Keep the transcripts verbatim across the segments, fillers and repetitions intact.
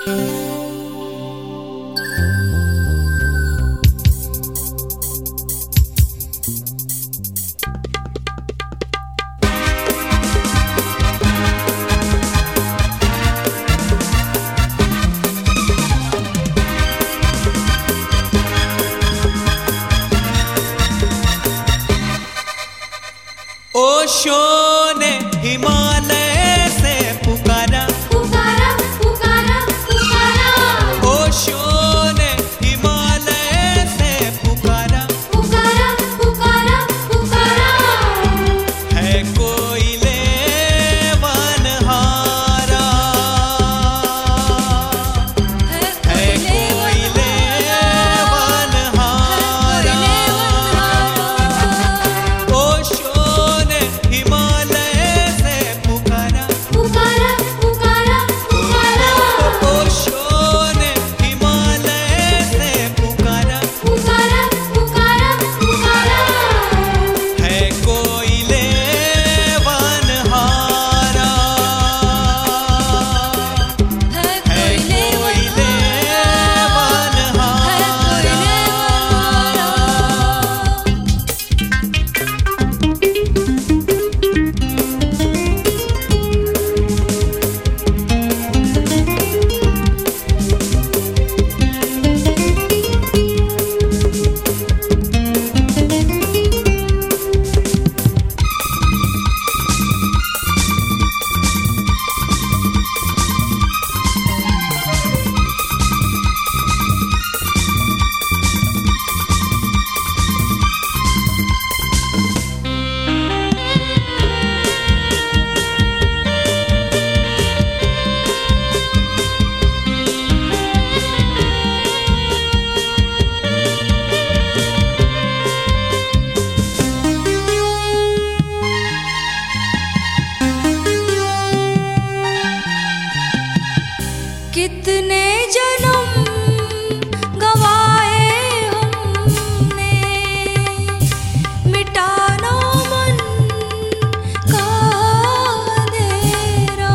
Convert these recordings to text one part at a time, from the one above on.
ओशो ने हिमालय से पुकारा पुकारा पुकारा पुकारा। ओशो ने हिमालय से पुकारा पुकारा पुकारा पुकारा। है कोई लेवानहारा, है कोई लेवानहारा। ओशो ने हिमालय से पुकारा पुकारा पुकारा पुकारा। ओशो ने हिमालय से पुकारा पुकारा पुकारा पुकारा। है कोई लेवानहारा, है कोई लेवानहारा। कितने जन्म गवाए हमने, मिटाना मन का अंधेरा।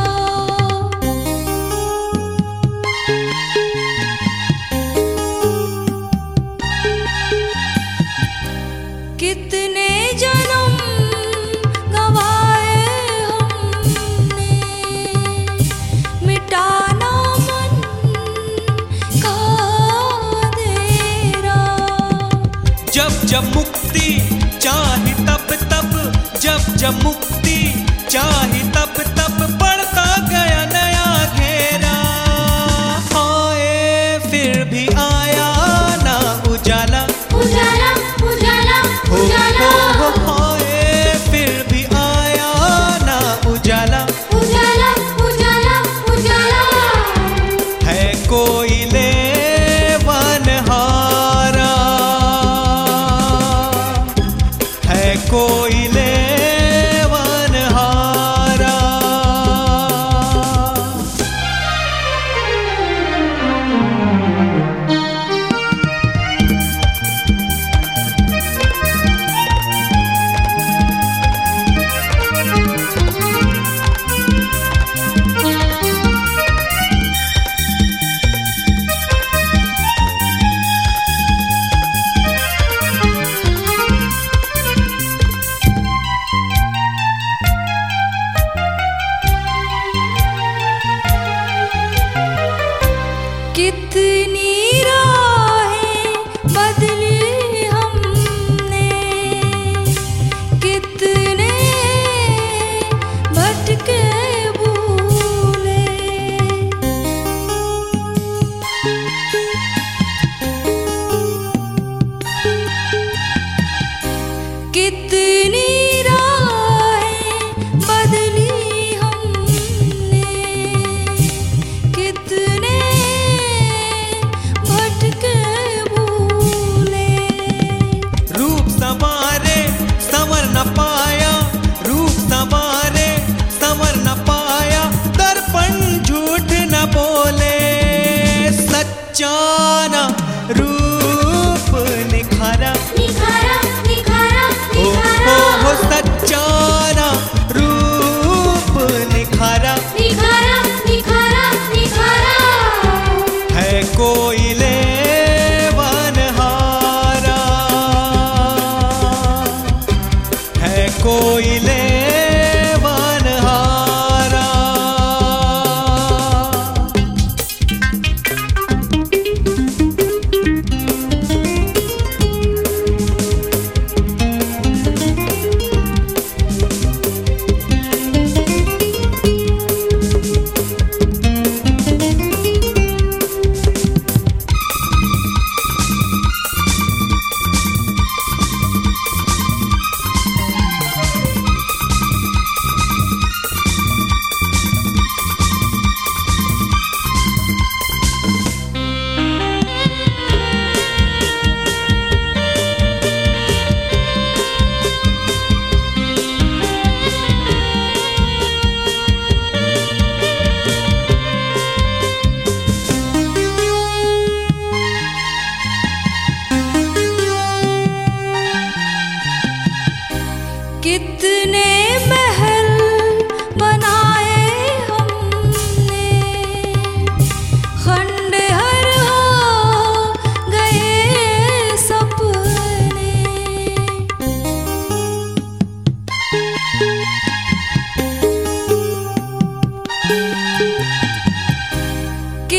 कितने जन्म गवाए हमने, मिटाना मन का अंधेरा। जब जब मुक्ति चाही तब तब, जब जब मुक्ति चाही तब तब बढ़ता गया नया घेरा। आए फिर भी आया ना उजाला, उजाला उजाला हो उजाला। हो हो आए फिर भी आया ना उजाला। उजाला उजाला उजाला। है कोई लेवानहारा, है कोई लेवानहारा। कितनी राहें बदली हमने, कितने भटके भूले। कितनी राहें बदली हमने, कितने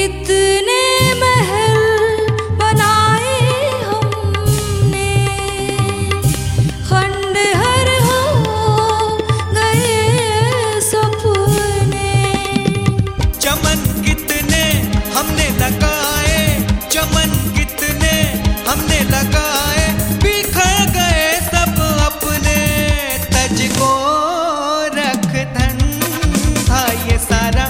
कितने महल बनाए हमने, खंडहर हो गए सपने। चमन कितने हमने लगाए, चमन कितने हमने लगाए, बिखर गए सब अपने। तज को रख धन था ये सारा